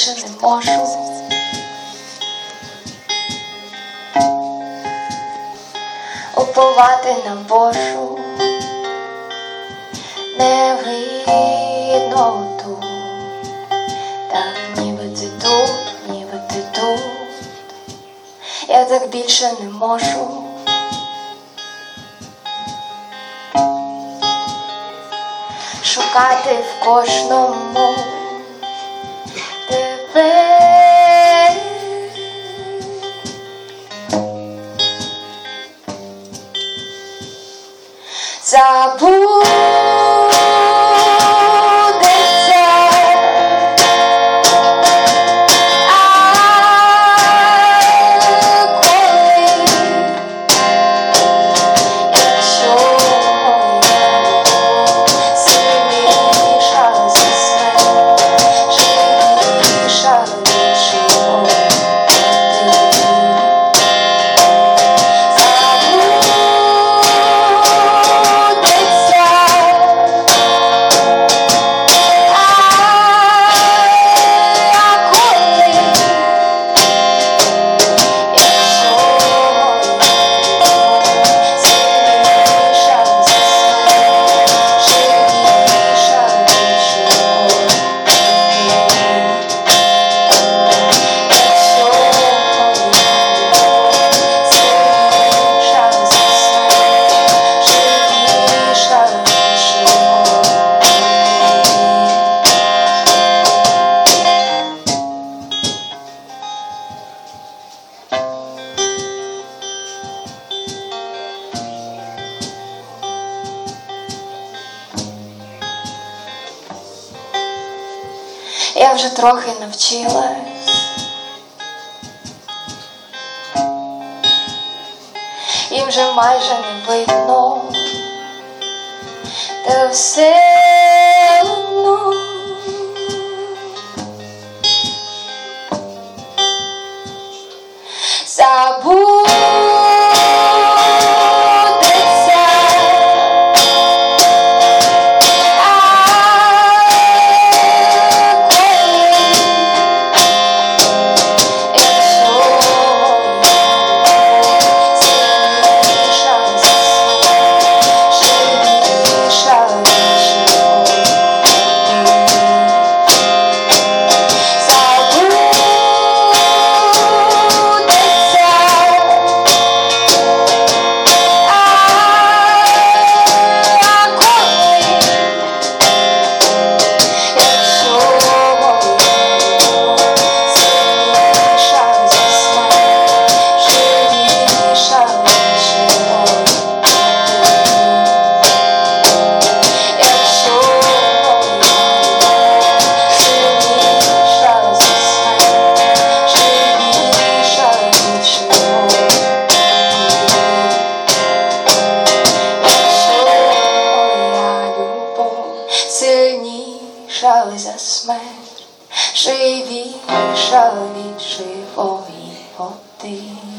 більше не можу. Уповати на Божу невидноту, так ніби ти тут, ніби ти тут, я так більше не можу. Шукати в кожному тебе, забудеться, я вже трохи навчилась і вже майже не видно, та все одно сильніша за смерть, живіша від живої води.